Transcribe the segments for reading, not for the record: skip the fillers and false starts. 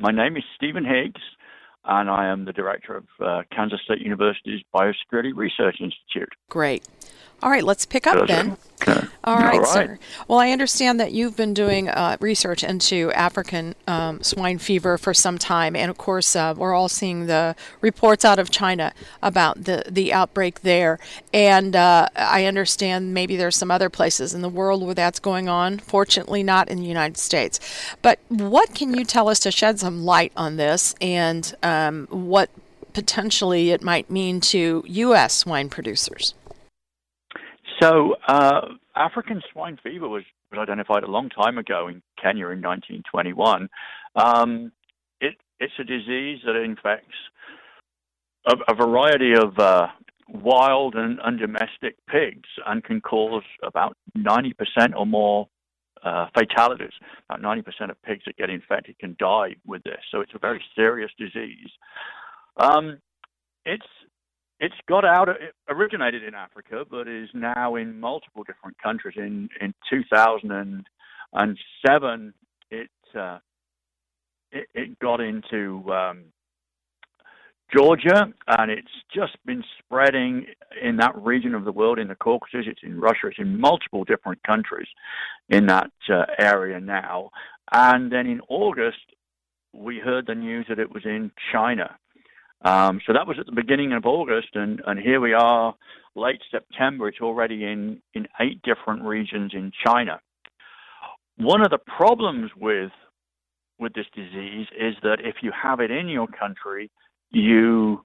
My name is Stephen Higgs, and I am the director of Kansas State University's Biosecurity Research Institute. Great. All right, let's pick up then. Okay. All right, sir. Well, I understand that you've been doing research into African swine fever for some time, and of course, we're all seeing the reports out of China about the outbreak there. And I understand maybe there's some other places in the world where that's going on. Fortunately, not in the United States. But what can you tell us to shed some light on this, and what potentially it might mean to U.S. swine producers? So, African swine fever was identified a long time ago in Kenya in 1921. It's a disease that infects a variety of wild and domestic pigs and can cause about 90% or more fatalities. About 90% of pigs that get infected can die with this. So it's a very serious disease. It originated in Africa, but is now in multiple different countries. In 2007, it got into Georgia, and it's just been spreading in that region of the world, in the Caucasus. It's in Russia. It's in multiple different countries in that area now. And then in August, we heard the news that it was in China. So that was at the beginning of August, and here we are, late September. It's already in 8 different regions in China. One of the problems with this disease is that if you have it in your country, you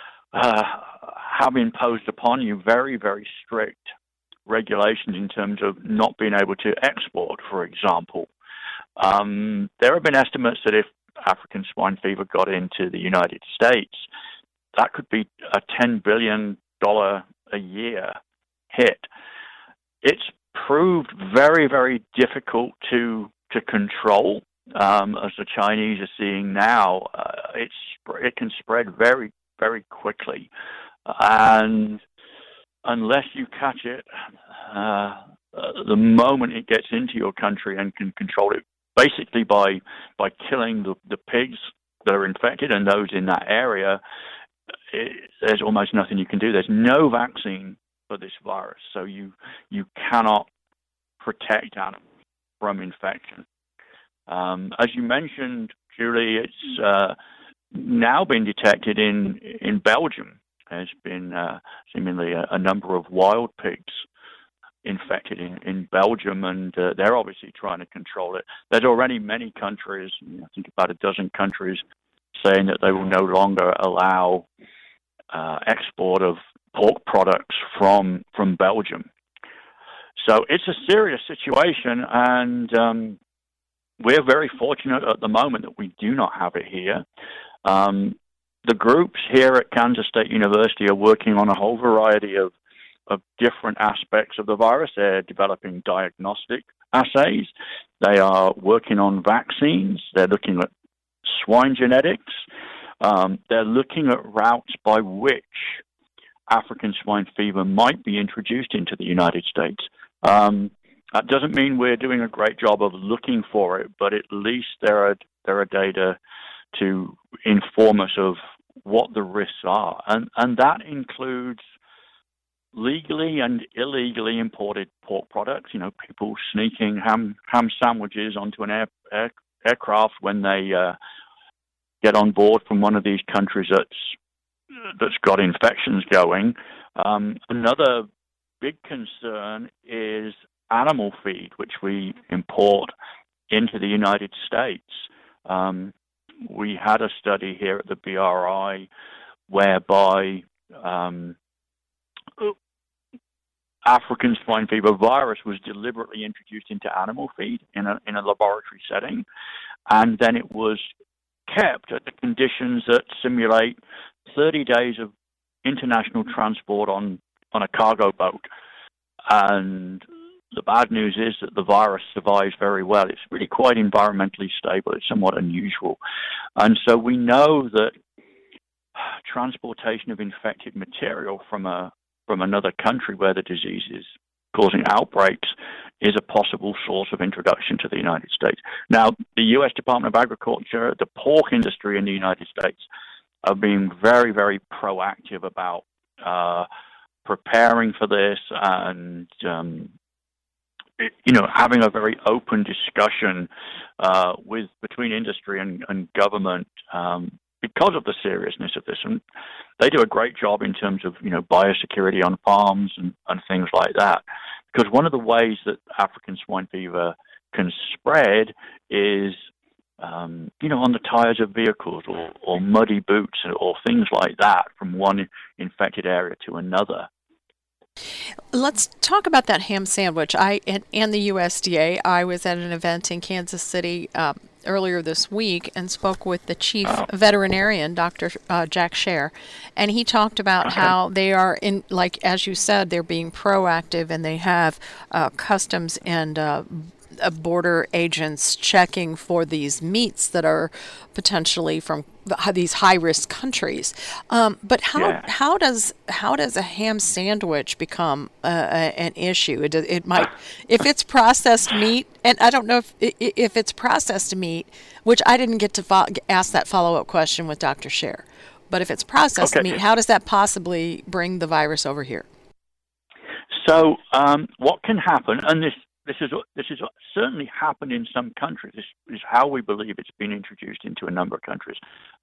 have imposed upon you very, very strict regulations in terms of not being able to export, for example. There have been estimates that if African swine fever got into the United States, that could be a $10 billion a year hit. It's proved very, very difficult to control, as the Chinese are seeing now. It can spread very, very quickly, and unless you catch it the moment it gets into your country and can control it, basically by killing the pigs that are infected and those in that area, there's almost nothing you can do. There's no vaccine for this virus, so you cannot protect animals from infection. As you mentioned, Julie, it's now been detected in Belgium. There's been seemingly a number of wild pigs infected in Belgium, and they're obviously trying to control it. There's already many countries, I think about a dozen countries, saying that they will no longer allow export of pork products from Belgium. So it's a serious situation, and we're very fortunate at the moment that we do not have it here. The groups here at Kansas State University are working on a whole variety of different aspects of the virus. They're developing diagnostic assays. They are working on vaccines. They're looking at swine genetics. They're looking at routes by which African swine fever might be introduced into the United States. That doesn't mean we're doing a great job of looking for it, but at least there are data to inform us of what the risks are. And that includes legally and illegally imported pork products, people sneaking ham sandwiches onto an aircraft when they get on board from one of these countries that's got infections going. Another big concern is animal feed, which we import into the United States. We had a study here at the BRI whereby African swine fever virus was deliberately introduced into animal feed in a laboratory setting, and then it was kept at the conditions that simulate 30 days of international transport on a cargo boat. And the bad news is that the virus survives very well. It's really quite environmentally stable. It's somewhat unusual. And so we know that transportation of infected material from another country where the disease is causing outbreaks is a possible source of introduction to the United States. Now, the U.S. Department of Agriculture, the pork industry in the United States, are being very, very proactive about preparing for this and having a very open discussion between industry and government because of the seriousness of this. And they do a great job in terms of biosecurity on farms and things like that. Because one of the ways that African swine fever can spread is on the tires of vehicles or muddy boots or things like that from one infected area to another. Let's talk about that ham sandwich. And the USDA. I was at an event in Kansas City earlier this week and spoke with the chief veterinarian, Dr. Jack Scher, and he talked about how they are as you said, they're being proactive and they have customs and border agents checking for these meats that are potentially from these high-risk countries. But how does a ham sandwich become an issue? It might, if it's processed meat, and I don't know if it's processed meat, which I didn't get to ask that follow-up question with Dr. Scher. But if it's processed meat, how does that possibly bring the virus over here? So what can happen, and this is certainly happened in some countries. This is how we believe it's been introduced into a number of countries.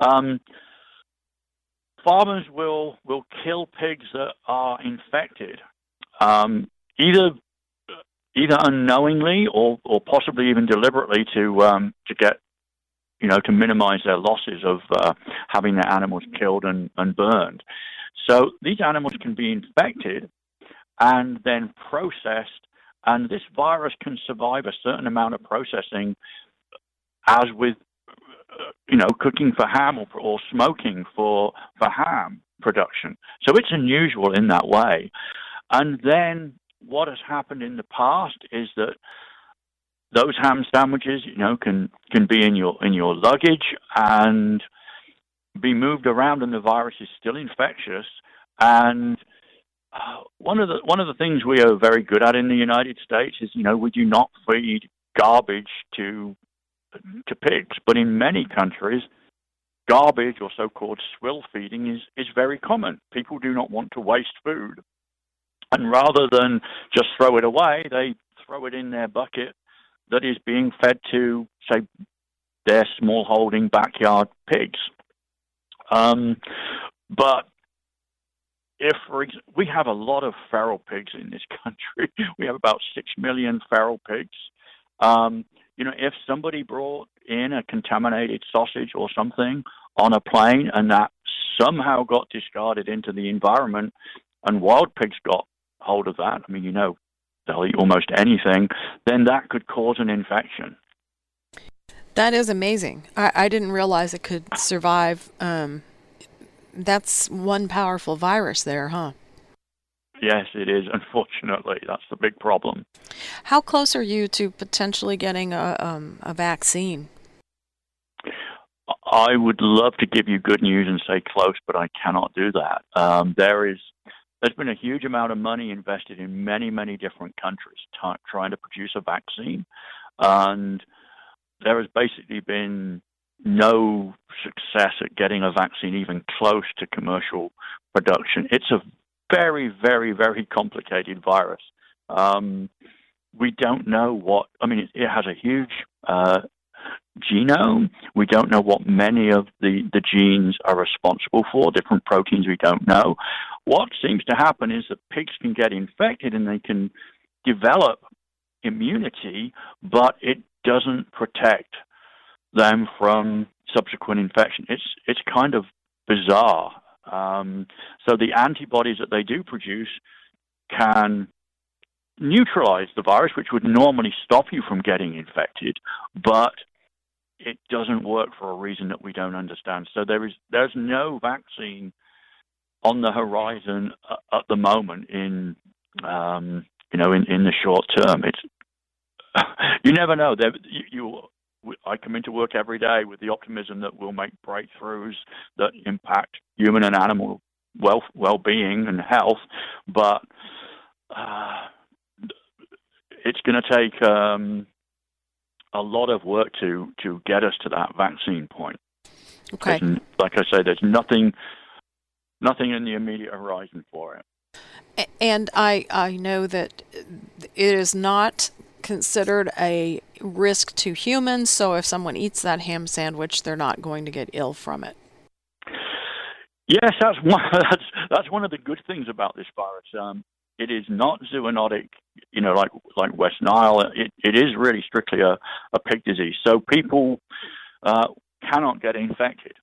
Farmers will kill pigs that are infected, either unknowingly or possibly even deliberately to get to minimize their losses of having their animals killed and burned. So these animals can be infected and then processed. And this virus can survive a certain amount of processing, as with, cooking for ham or smoking for ham production. So it's unusual in that way. And then what has happened in the past is that those ham sandwiches, can be in your luggage and be moved around, and the virus is still infectious. And one of the things we are very good at in the United States is, we do not feed garbage to pigs. But in many countries, garbage or so-called swill feeding is very common. People do not want to waste food. And rather than just throw it away, they throw it in their bucket that is being fed to, say, their small holding backyard pigs. But if we have a lot of feral pigs in this country, we have about 6 million feral pigs. If somebody brought in a contaminated sausage or something on a plane and that somehow got discarded into the environment and wild pigs got hold of that, they'll eat almost anything, then that could cause an infection. That is amazing. I didn't realize it could survive. That's one powerful virus there, huh? Yes, it is. Unfortunately, that's the big problem. How close are you to potentially getting a vaccine? I would love to give you good news and say close, but I cannot do that. There's been a huge amount of money invested in many, many different countries trying to produce a vaccine, and there has basically been no success at getting a vaccine even close to commercial production. It's a very, very, very complicated virus. We don't know it has a huge genome. We don't know what many of the genes are responsible for, different proteins we don't know. What seems to happen is that pigs can get infected and they can develop immunity, but it doesn't protect them from subsequent infection. It's kind of bizarre. So the antibodies that they do produce can neutralize the virus, which would normally stop you from getting infected, but it doesn't work for a reason that we don't understand. So there's no vaccine on the horizon at the moment in the short term. It's you never know. I come into work every day with the optimism that we'll make breakthroughs that impact human and animal well-being and health, but it's going to take a lot of work to get us to that vaccine point. Okay. Like I say, there's nothing in the immediate horizon for it. And I know that it is not considered a risk to humans, so if someone eats that ham sandwich, they're not going to get ill from it. Yes, that's one of the good things about this virus. It is not zoonotic, like West Nile. It is really strictly a pig disease, so people cannot get infected.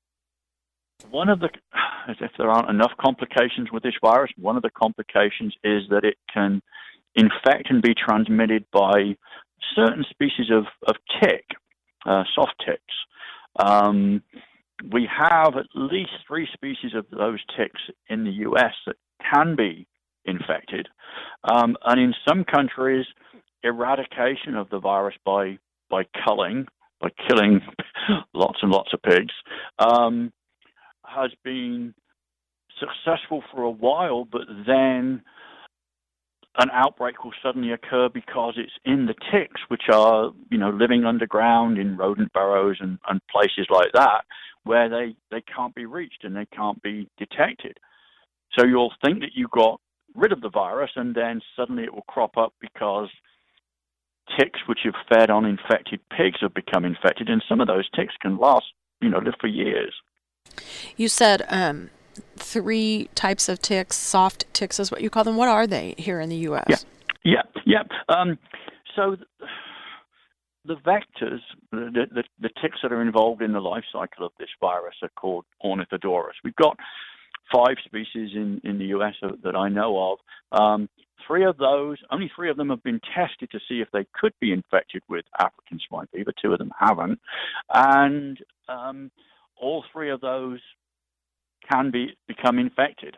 If there aren't enough complications with this virus, one of the complications is that it can infect and be transmitted by certain species of tick, soft ticks. We have at least 3 species of those ticks in the U.S. that can be infected. And in some countries, eradication of the virus by culling, by killing lots and lots of pigs, has been successful for a while, but then an outbreak will suddenly occur because it's in the ticks, which are, living underground in rodent burrows and places like that, where they can't be reached and they can't be detected. So you'll think that you got rid of the virus, and then suddenly it will crop up because ticks which have fed on infected pigs have become infected, and some of those ticks can last, live for years. You said 3 types of ticks, soft ticks is what you call them. What are they here in the U.S.? Yeah. So the vectors, the ticks that are involved in the life cycle of this virus are called Ornithodorus. We've got 5 species in the U.S. that I know of. Only 3 of them have been tested to see if they could be infected with African swine fever. 2 of them haven't. And all 3 of those can become infected.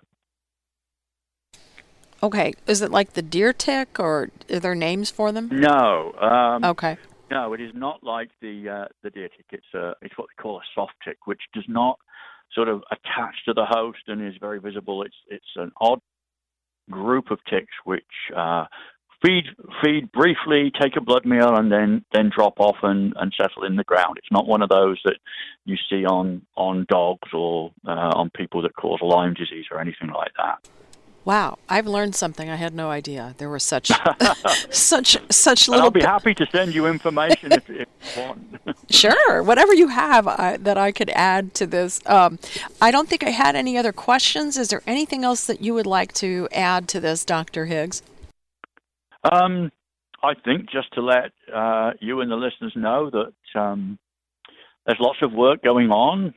Okay. Is it like the deer tick, or are there names for them? No. Okay. No, it is not like the deer tick. It's what they call a soft tick, which does not sort of attach to the host and is very visible. It's an odd group of ticks which feed briefly, take a blood meal, and then drop off and settle in the ground. It's not one of those that you see on dogs or on people that cause Lyme disease or anything like that. Wow, I've learned something. I had no idea there were such such little. I'll be happy to send you information if you want. Sure, whatever you have that I could add to this. I don't think I had any other questions. Is there anything else that you would like to add to this, Dr. Higgs? I think just to let you and the listeners know that there's lots of work going on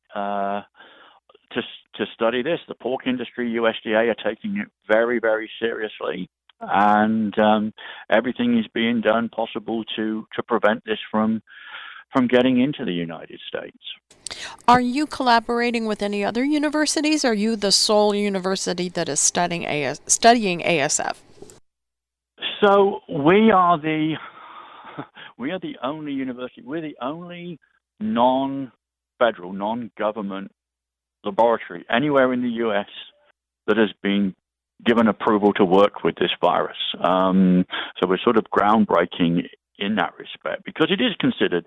to study this. The pork industry, USDA, are taking it very, very seriously, and everything is being done possible to prevent this from getting into the United States. Are you collaborating with any other universities? Are you the sole university that is studying ASF? So we are the only university. We're the only non-federal, non-government laboratory anywhere in the U.S. that has been given approval to work with this virus. So we're sort of groundbreaking in that respect, because it is considered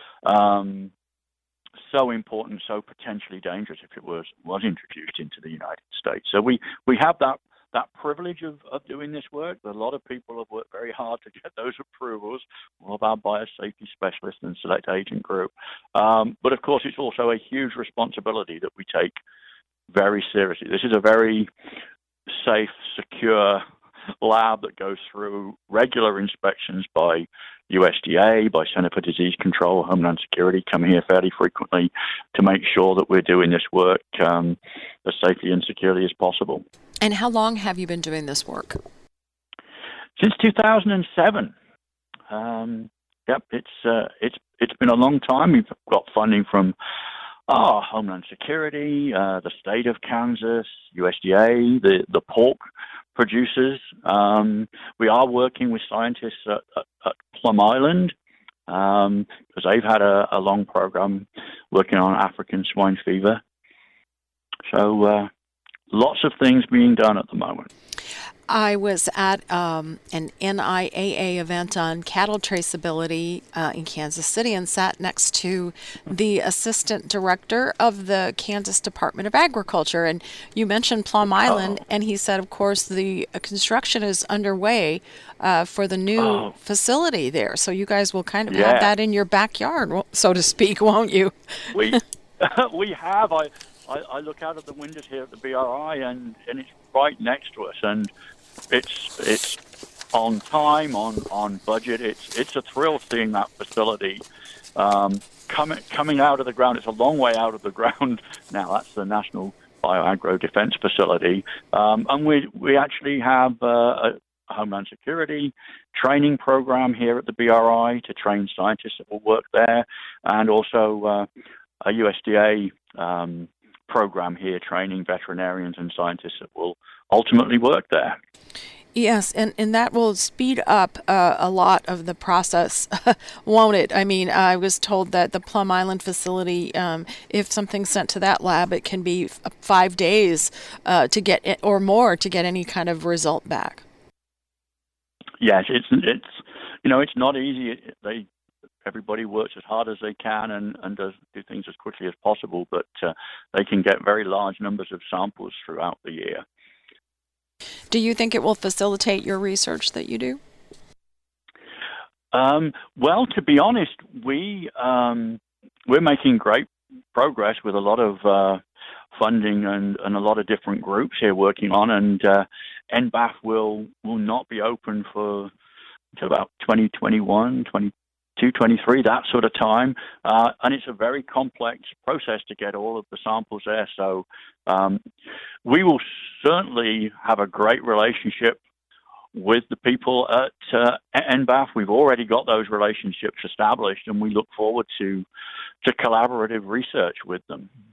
so important, so potentially dangerous if it was introduced into the United States. So we have that privilege of doing this work. A lot of people have worked very hard to get those approvals, all of our biosafety specialists and select agent group. But of course, it's also a huge responsibility that we take very seriously. This is a very safe, secure lab that goes through regular inspections by USDA, by Center for Disease Control, Homeland Security, come here fairly frequently to make sure that we're doing this work as safely and securely as possible. And how long have you been doing this work? Since 2007. It's been a long time. We've got funding from Homeland Security, the state of Kansas, USDA, the pork producers. We are working with scientists at Plum Island because they've had a long program working on African swine fever. So lots of things being done at the moment. I was at an NIAA event on cattle traceability in Kansas City and sat next to the assistant director of the Kansas Department of Agriculture. And you mentioned Plum Island, Oh, and he said, of course, the construction is underway for the new oh, facility there. So you guys will kind of have yeah. that in your backyard, so to speak, won't you? We we have. I look out of the windows here at the BRI, and it's right next to us, and it's on time, on budget. It's a thrill seeing that facility coming out of the ground. It's a long way out of the ground now. That's the National Bioagro Defense Facility, and we actually have a Homeland Security training program here at the BRI to train scientists that will work there, and also a USDA program here training veterinarians and scientists that will ultimately work there. Yes, and that will speed up a lot of the process, won't it? I mean, I was told that the Plum Island facility, if something's sent to that lab, it can be 5 days to get it or more to get any kind of result back. Yes, it's it's not easy. Everybody works as hard as they can and do things as quickly as possible, but they can get very large numbers of samples throughout the year. Do you think it will facilitate your research that you do? Well, to be honest, we're making great progress with a lot of funding and a lot of different groups here working on, and NBAF will not be open for until about 2021, 22, 23, that sort of time, and it's a very complex process to get all of the samples there. So we will certainly have a great relationship with the people at NBAF. We've already got those relationships established, and we look forward to collaborative research with them.